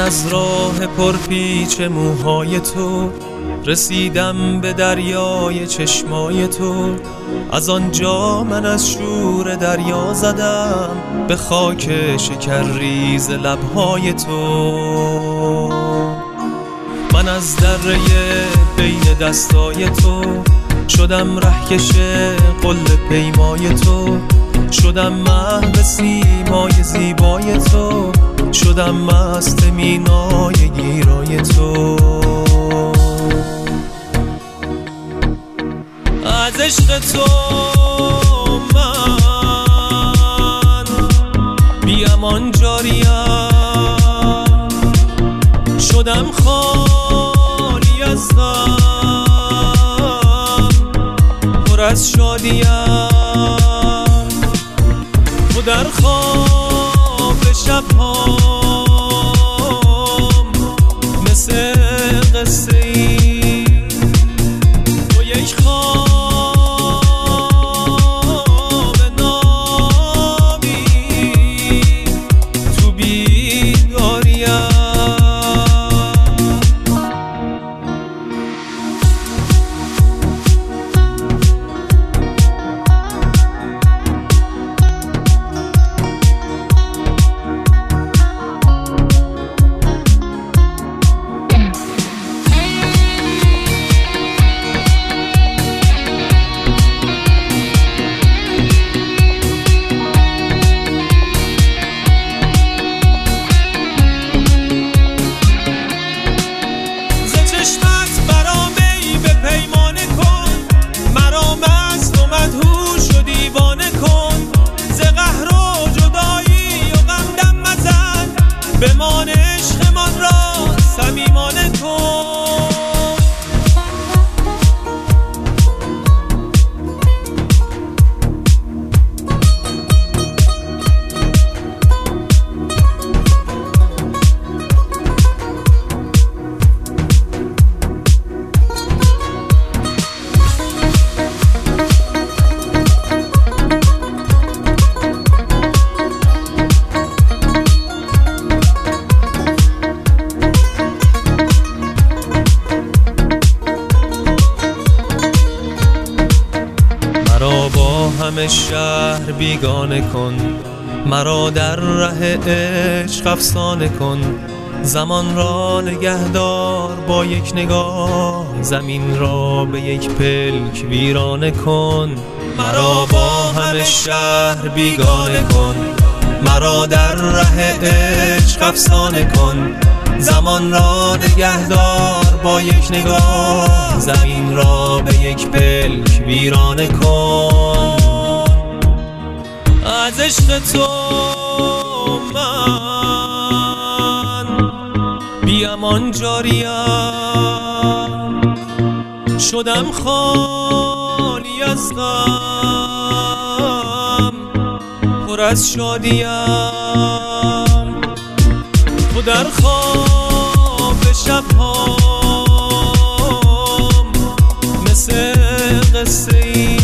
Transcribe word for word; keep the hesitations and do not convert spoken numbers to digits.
از راه پرپیچ موهای تو رسیدم به دریای چشمای تو. از آنجا من از شور دریا زدم به خاک شکرریز لبهای تو. من از دره بین دستای تو شدم رهکش قل پیمای تو. شدم محو سیمای زیبای تو. شدم مست مینای گیرای تو. از عشق تو من بیامان جاریم. شدم خالی از غم پر از شادیم. و در خواب شبهام مثل قصه ای تو یک خواب نامی تو بیداریم. بمان عشقمان را صمیمانه کن. مرا با همه شهر بیگانه کن. مرا در ره عشق افسانه کن. زمان را نگهدار با یک نگاه. زمین را به یک پلک ویرانه کن. مرا با همه شهر بیگانه کن. مرا در ره عشق افسانه کن. زمان را نگهدار با یک نگاه. زمین را به یک پلک ویرانه کن. از عشق تو من بیامان جاریم. شدم خالی از غم پر از شادیم. و در خواب شبهام مثل قصه ای